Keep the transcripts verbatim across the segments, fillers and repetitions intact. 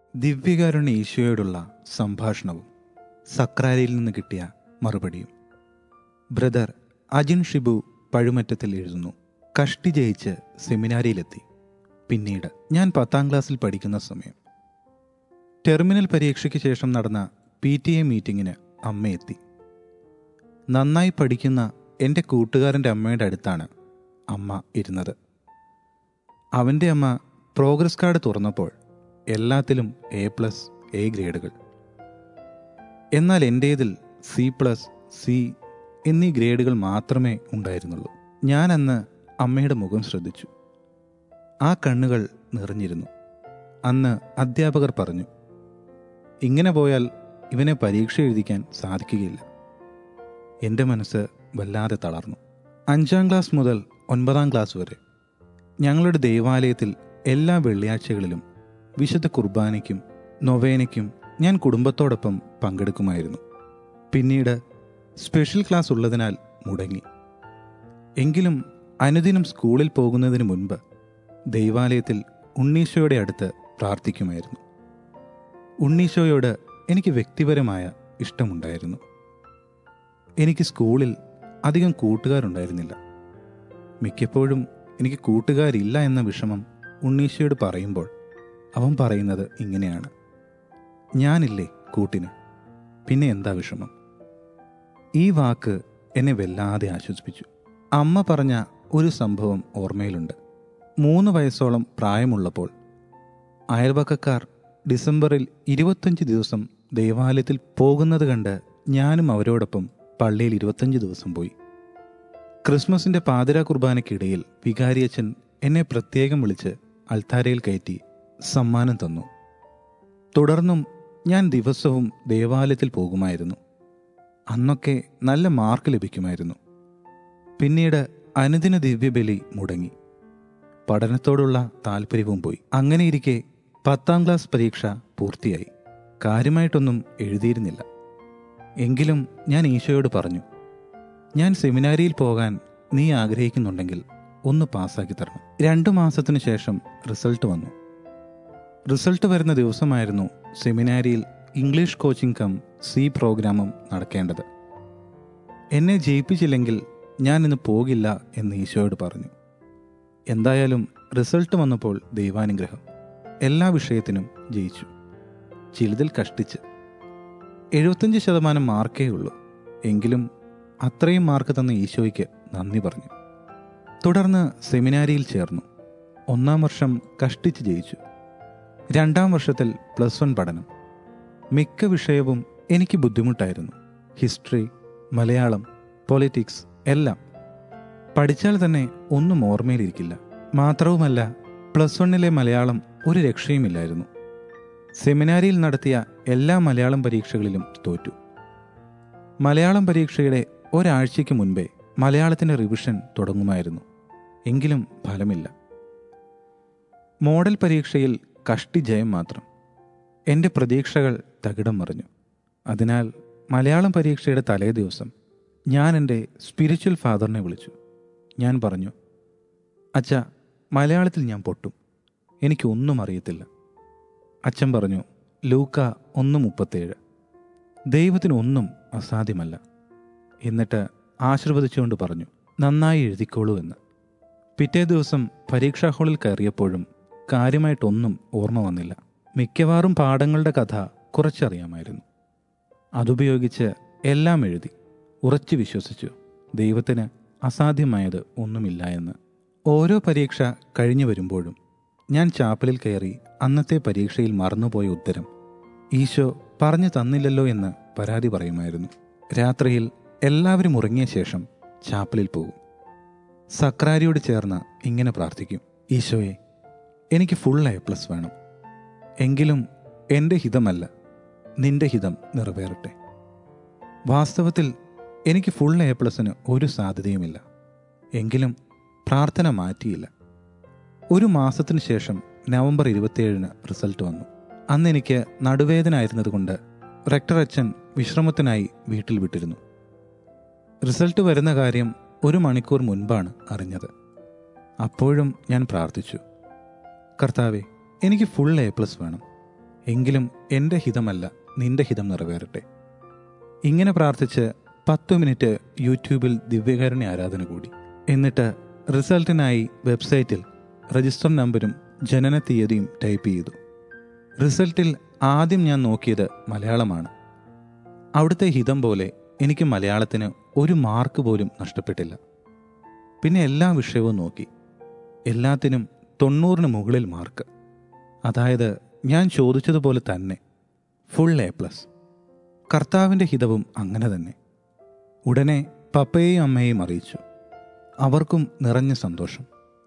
ദിവ്യകാരുണ്യ ഈശോയോടുള്ള സംഭാഷണവും സക്രാരിയിൽ നിന്ന് കിട്ടിയ മറുപടിയും. ബ്രദർ അജിൻ ഷിബു പഴുമറ്റത്തിൽ എഴുതുന്നു. കഷ്ടി ജയിച്ച് സെമിനാരിയിലെത്തി. പിന്നീട് ഞാൻ പത്താം ക്ലാസ്സിൽ പഠിക്കുന്ന സമയം ടെർമിനൽ പരീക്ഷയ്ക്ക് ശേഷം നടന്ന പി ടി എ മീറ്റിങ്ങിന് അമ്മയെത്തി. നന്നായി പഠിക്കുന്ന എൻ്റെ കൂട്ടുകാരൻ്റെ അമ്മയുടെ അടുത്താണ് അമ്മ ഇരുന്നത്. അവൻ്റെ അമ്മ പ്രോഗ്രസ് കാർഡ് തുറന്നപ്പോൾ എല്ലാത്തിലും എ പ്ലസ് എ ഗ്രേഡുകൾ. എന്നാൽ എൻ്റേതിൽ സി പ്ലസ് സി എന്നീ ഗ്രേഡുകൾ മാത്രമേ ഉണ്ടായിരുന്നുള്ളൂ. ഞാൻ അന്ന് അമ്മയുടെ മുഖം ശ്രദ്ധിച്ചു. ആ കണ്ണുകൾ നിറഞ്ഞിരുന്നു. അന്ന് അധ്യാപകർ പറഞ്ഞു, ഇങ്ങനെ പോയാൽ ഇവനെ പരീക്ഷ എഴുതിക്കാൻ സാധിക്കുകയില്ല. എൻ്റെ മനസ്സ് വല്ലാതെ തളർന്നു. അഞ്ചാം ക്ലാസ് മുതൽ ഒൻപതാം ക്ലാസ് വരെ ഞങ്ങളുടെ ദേവാലയത്തിൽ എല്ലാ വെള്ളിയാഴ്ചകളിലും വിശുദ്ധ കുർബാനയ്ക്കും നൊവേനയ്ക്കും ഞാൻ കുടുംബത്തോടൊപ്പം പങ്കെടുക്കുമായിരുന്നു. പിന്നീട് സ്പെഷ്യൽ ക്ലാസ് ഉള്ളതിനാൽ മുടങ്ങി. എങ്കിലും അനുദിനം സ്കൂളിൽ പോകുന്നതിന് മുൻപ് ദൈവാലയത്തിൽ ഉണ്ണീശോയുടെ അടുത്ത് പ്രാർത്ഥിക്കുമായിരുന്നു. ഉണ്ണീശോയോട് എനിക്ക് വ്യക്തിപരമായ ഇഷ്ടമുണ്ടായിരുന്നു. എനിക്ക് സ്കൂളിൽ അധികം കൂട്ടുകാരുണ്ടായിരുന്നില്ല. മിക്കപ്പോഴും എനിക്ക് കൂട്ടുകാരില്ല എന്ന വിഷമം ഉണ്ണീശോയോട് പറയുമ്പോൾ അവൻ പറയുന്നത് ഇങ്ങനെയാണ്: ഞാനില്ലേ കൂട്ടിന്, പിന്നെ എന്താ വിഷമം? ഈ വാക്ക് എന്നെ വല്ലാതെ ആശ്വസിപ്പിച്ചു. അമ്മ പറഞ്ഞ ഒരു സംഭവം ഓർമ്മയിലുണ്ട്. മൂന്ന് വയസ്സോളം പ്രായമുള്ളപ്പോൾ അയൽവക്കക്കാർ ഡിസംബറിൽ ഇരുപത്തഞ്ച് ദിവസം ദേവാലയത്തിൽ പോകുന്നത് കണ്ട് ഞാനും അവരോടൊപ്പം പള്ളിയിൽ ഇരുപത്തഞ്ച് ദിവസം പോയി. ക്രിസ്മസിൻ്റെ പാതിരാ കുർബാനയ്ക്കിടയിൽ വികാരിയച്ഛൻ എന്നെ പ്രത്യേകം വിളിച്ച് അൾത്താരയിൽ കയറ്റി സമ്മാനം തന്നു. തുടർന്നും ഞാൻ ദിവസവും ദേവാലയത്തിൽ പോകുമായിരുന്നു. അന്നൊക്കെ നല്ല മാർക്ക് ലഭിക്കുമായിരുന്നു. പിന്നീട് അനുദിന ദിവ്യബലി മുടങ്ങി. പഠനത്തോടുള്ള താല്പര്യവും പോയി. അങ്ങനെയിരിക്കെ പത്താം ക്ലാസ് പരീക്ഷ പൂർത്തിയായി. കാര്യമായിട്ടൊന്നും എഴുതിയിരുന്നില്ല. എങ്കിലും ഞാൻ ഈശോയോട് പറഞ്ഞു, ഞാൻ സെമിനാരിയിൽ പോകാൻ നീ ആഗ്രഹിക്കുന്നുണ്ടെങ്കിൽ ഒന്ന് പാസ്സാക്കി തരണം. രണ്ടു മാസത്തിനു ശേഷം റിസൾട്ട് വന്നു. റിസൾട്ട് വരുന്ന ദിവസമായിരുന്നു സെമിനാരിയിൽ ഇംഗ്ലീഷ് കോച്ചിങ് കം സി പ്രോഗ്രാമും നടക്കേണ്ടത്. എന്നെ ജയിപ്പിച്ചില്ലെങ്കിൽ ഞാൻ ഇന്ന് പോകില്ല എന്ന് ഈശോയോട് പറഞ്ഞു. എന്തായാലും റിസൾട്ട് വന്നപ്പോൾ ദൈവാനുഗ്രഹം. എല്ലാ വിഷയത്തിനും ജയിച്ചു. ചിലതിൽ കഷ്ടിച്ച്. എഴുപത്തഞ്ച് ശതമാനം മാർക്കേ ഉള്ളൂ. എങ്കിലും അത്രയും മാർക്ക് തന്ന ഈശോയ്ക്ക് നന്ദി പറഞ്ഞു. തുടർന്ന് സെമിനാരിയിൽ ചേർന്നു. ഒന്നാം വർഷം കഷ്ടിച്ച് ജയിച്ചു. രണ്ടാം വർഷത്തിൽ പ്ലസ് വൺ പഠനം. മിക്ക വിഷയവും എനിക്ക് ബുദ്ധിമുട്ടായിരുന്നു. ഹിസ്റ്ററി, മലയാളം, പൊളിറ്റിക്സ് എല്ലാം. പഠിച്ചാൽ തന്നെ ഒന്നും ഓർമ്മയിലിരിക്കില്ല. മാത്രവുമല്ല, പ്ലസ് വണ്ണിലെ മലയാളം ഒരു രക്ഷയുമില്ലായിരുന്നു. സെമിനാരിയിൽ നടത്തിയ എല്ലാ മലയാളം പരീക്ഷകളിലും തോറ്റു. മലയാളം പരീക്ഷയുടെ ഒരാഴ്ചയ്ക്ക് മുൻപേ മലയാളത്തിൻ്റെ റിവിഷൻ തുടങ്ങുമായിരുന്നു. എങ്കിലും ഫലമില്ല. മോഡൽ പരീക്ഷയിൽ കഷ്ടി ജയം മാത്രം. എൻ്റെ പ്രതീക്ഷകൾ തകിടം മറിഞ്ഞു. അതിനാൽ മലയാളം പരീക്ഷയുടെ തലേ ദിവസം ഞാൻ എൻ്റെ സ്പിരിച്വൽ ഫാദറിനെ വിളിച്ചു. ഞാൻ പറഞ്ഞു, അച്ഛാ, മലയാളത്തിൽ ഞാൻ പൊട്ടും. എനിക്കൊന്നും അറിയത്തില്ല. അച്ഛൻ പറഞ്ഞു, ലൂക്ക ഒന്ന് മുപ്പത്തേഴ്, ദൈവത്തിന് ഒന്നും അസാധ്യമല്ല. എന്നിട്ട് ആശീർവദിച്ചുകൊണ്ട് പറഞ്ഞു, നന്നായി എഴുതിക്കോളൂ എന്ന്. പിറ്റേ ദിവസം പരീക്ഷാ ഹാളിൽ കയറിയപ്പോഴും കാര്യമായിട്ടൊന്നും ഓർമ്മ വന്നില്ല. മിക്കവാറും പാഠങ്ങളുടെ കഥ കുറച്ചറിയാമായിരുന്നു. അതുപയോഗിച്ച് എല്ലാം എഴുതി. ഉറച്ചു വിശ്വസിച്ചു ദൈവത്തിന് അസാധ്യമായത് ഒന്നുമില്ല എന്ന്. ഓരോ പരീക്ഷ കഴിഞ്ഞു വരുമ്പോഴും ഞാൻ ചാപ്പലിൽ കയറി അന്നത്തെ പരീക്ഷയിൽ മറന്നുപോയ ഉത്തരം ഈശോ പറഞ്ഞു തന്നില്ലല്ലോ എന്ന് പരാതി പറയുമായിരുന്നു. രാത്രിയിൽ എല്ലാവരും ഉറങ്ങിയ ശേഷം ചാപ്പലിൽ പോകും. സക്രാരിയോട് ചേർന്ന് ഇങ്ങനെ പ്രാർത്ഥിക്കും, ഈശോയെ, എനിക്ക് ഫുൾ എ പ്ലസ് വേണം. എങ്കിലും എൻ്റെ ഹിതമല്ല, നിന്റെ ഹിതം നിറവേറട്ടെ. വാസ്തവത്തിൽ എനിക്ക് ഫുൾ എ പ്ലസിന് ഒരു സാധ്യതയുമില്ല. എങ്കിലും പ്രാർത്ഥന മാറ്റിയില്ല. ഒരു മാസത്തിനു ശേഷം നവംബർ ഇരുപത്തിയേഴിന് റിസൾട്ട് വന്നു. അന്ന് എനിക്ക് നടുവേദന ആയിരുന്നതുകൊണ്ട് റെക്ടർ അച്ഛൻ വിശ്രമത്തിനായി വീട്ടിൽ വിട്ടിരുന്നു. റിസൾട്ട് വരുന്ന കാര്യം ഒരു മണിക്കൂർ മുൻപാണ് അറിഞ്ഞത്. അപ്പോഴും ഞാൻ പ്രാർത്ഥിച്ചു, കർത്താവേ, എനിക്ക് ഫുൾ എ പ്ലസ് വേണം. എങ്കിലും എൻ്റെ ഹിതമല്ല നിന്റെ ഹിതം നിറവേറട്ടെ. ഇങ്ങനെ പ്രാർത്ഥിച്ച് പത്തു മിനിറ്റ് യൂട്യൂബിൽ ദിവ്യകാരുണ്യ ആരാധന കൂടി. എന്നിട്ട് റിസൾട്ടിനായി വെബ്സൈറ്റിൽ രജിസ്റ്റർ നമ്പരും ജനന തീയതിയും ടൈപ്പ് ചെയ്തു. റിസൾട്ടിൽ ആദ്യം ഞാൻ നോക്കിയത് മലയാളമാണ്. അവിടുത്തെ ഹിതം പോലെ എനിക്ക് മലയാളത്തിന് ഒരു മാർക്ക് പോലും നഷ്ടപ്പെട്ടില്ല. പിന്നെ എല്ലാ വിഷയവും നോക്കി. എല്ലാത്തിനും തൊണ്ണൂറിന് മുകളിൽ മാർക്ക്. അതായത് ഞാൻ ചോദിച്ചതുപോലെ തന്നെ ഫുൾ എ പ്ലസ്. കർത്താവിൻ്റെ ഹിതവും അങ്ങനെ തന്നെ. ഉടനെ പപ്പയെയും അമ്മയെയും അറിയിച്ചു. അവർക്കും നിറഞ്ഞ സന്തോഷം.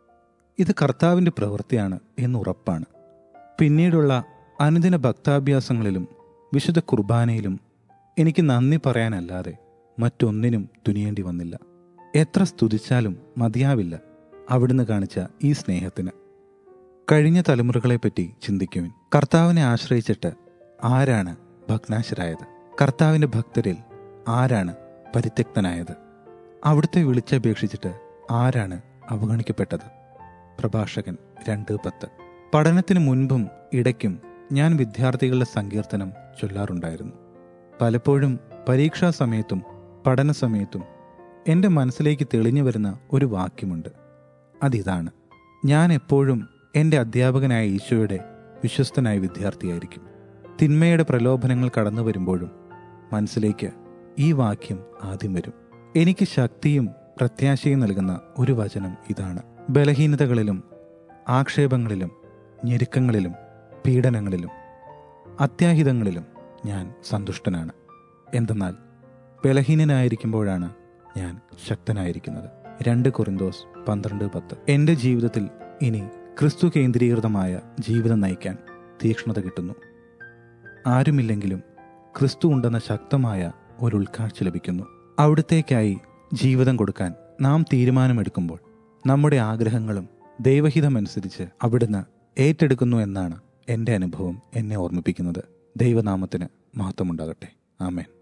ഇത് കർത്താവിൻ്റെ പ്രവൃത്തിയാണ് എന്നുറപ്പാണ്. പിന്നീടുള്ള അനുദിന ഭക്താഭ്യാസങ്ങളിലും വിശുദ്ധ കുർബാനയിലും എനിക്ക് നന്ദി പറയാനല്ലാതെ മറ്റൊന്നിനും തുനിയേണ്ടി വന്നില്ല. എത്ര സ്തുതിച്ചാലും മതിയാവില്ല അവിടുന്ന് കാണിച്ച ഈ സ്നേഹത്തിന്. കഴിഞ്ഞ തലമുറകളെപ്പറ്റി ചിന്തിക്കുവിൻ. കർത്താവിനെ ആശ്രയിച്ചിട്ട് ആരാണ് ഭഗ്നാശരായത്? കർത്താവിൻ്റെ ഭക്തരിൽ ആരാണ് പരിത്യക്തനായത്? അവിടുത്തെ വിളിച്ചപേക്ഷിച്ചിട്ട് ആരാണ് അവഗണിക്കപ്പെട്ടത്? പ്രഭാഷകൻ രണ്ട് പത്ത്. പഠനത്തിന് മുൻപും ഇടയ്ക്കും ഞാൻ വിദ്യാർത്ഥികളുടെ സങ്കീർത്തനം ചൊല്ലാറുണ്ടായിരുന്നു. പലപ്പോഴും പരീക്ഷാ സമയത്തും പഠന സമയത്തും എൻ്റെ മനസ്സിലേക്ക് തെളിഞ്ഞു വരുന്ന ഒരു വാക്യമുണ്ട്. അതിതാണ്: ഞാൻ എപ്പോഴും എൻ്റെ അധ്യാപകനായ ഈശോയുടെ വിശ്വസ്തനായ വിദ്യാർത്ഥിയായിരിക്കും. തിന്മയുടെ പ്രലോഭനങ്ങൾ കടന്നു വരുമ്പോഴും മനസ്സിലേക്ക് ഈ വാക്യം ആദ്യം വരും. എനിക്ക് ശക്തിയും പ്രത്യാശയും നൽകുന്ന ഒരു വചനം ഇതാണ്: ബലഹീനതകളിലും ആക്ഷേപങ്ങളിലും ഞെരുക്കങ്ങളിലും പീഡനങ്ങളിലും അത്യാഹിതങ്ങളിലും ഞാൻ സന്തുഷ്ടനാണ്. എന്തെന്നാൽ ബലഹീനനായിരിക്കുമ്പോഴാണ് ഞാൻ ശക്തനായിരിക്കുന്നത്. രണ്ട് കൊറിന്തോസ് പന്ത്രണ്ട് പത്ത്. എൻ്റെ ജീവിതത്തിൽ ഇനി ക്രിസ്തു കേന്ദ്രീകൃതമായ ജീവിതം നയിക്കാൻ തീക്ഷ്ണത കിട്ടുന്നു. ആരുമില്ലെങ്കിലും ക്രിസ്തു ഉണ്ടെന്ന ശക്തമായ ഒരു ഉൾക്കാഴ്ച ലഭിക്കുന്നു. അവിടുത്തേക്കായി ജീവിതം കൊടുക്കാൻ നാം തീരുമാനമെടുക്കുമ്പോൾ നമ്മുടെ ആഗ്രഹങ്ങളും ദൈവഹിതമനുസരിച്ച് അവിടുന്ന് ഏറ്റെടുക്കുന്നു എന്നാണ് എൻ്റെ അനുഭവം എന്നെ ഓർമ്മിപ്പിക്കുന്നത്. ദൈവനാമത്തിന് മഹത്വമുണ്ടാകട്ടെ. ആമേൻ.